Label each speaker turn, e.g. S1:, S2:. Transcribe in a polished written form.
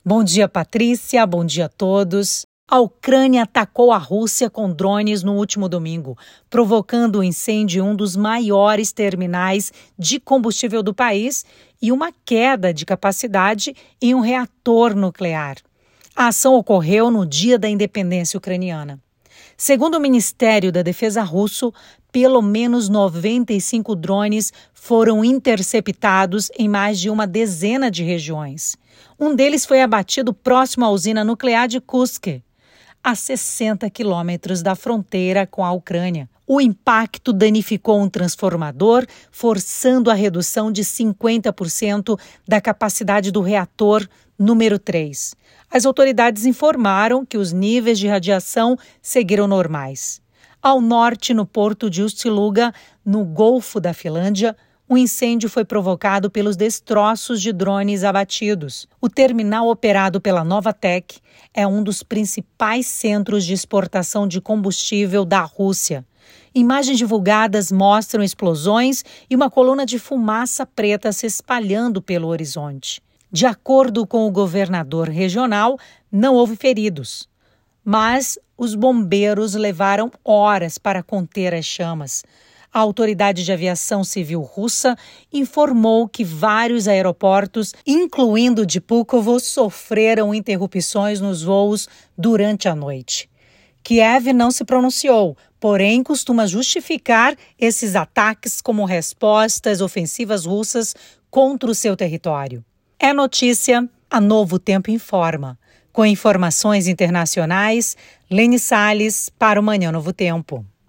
S1: Bom dia, Patrícia. Bom dia a todos. A Ucrânia atacou a Rússia com drones no último domingo, provocando o incêndio em um dos maiores terminais de combustível do país e uma queda de capacidade em um reator nuclear. A ação ocorreu no dia da independência ucraniana. Segundo o Ministério da Defesa russo, pelo menos 95 drones foram interceptados em mais de uma dezena de regiões. Um deles foi abatido próximo à usina nuclear de Kursk, a 60 quilômetros da fronteira com a Ucrânia. O impacto danificou um transformador, forçando a redução de 50% da capacidade do reator número 3. As autoridades informaram que os níveis de radiação seguiram normais. Ao norte, no porto de Ust-Luga, no Golfo da Finlândia, o incêndio foi provocado pelos destroços de drones abatidos. O terminal operado pela Novatek é um dos principais centros de exportação de combustível da Rússia. Imagens divulgadas mostram explosões e uma coluna de fumaça preta se espalhando pelo horizonte. De acordo com o governador regional, não houve feridos, mas os bombeiros levaram horas para conter as chamas. A Autoridade de Aviação Civil russa informou que vários aeroportos, incluindo o de Púlkovo, sofreram interrupções nos voos durante a noite. Kiev não se pronunciou, porém costuma justificar esses ataques como respostas ofensivas russas contra o seu território. É notícia, a Novo Tempo informa. Com informações internacionais, Lene Salles para o Manhã Novo Tempo.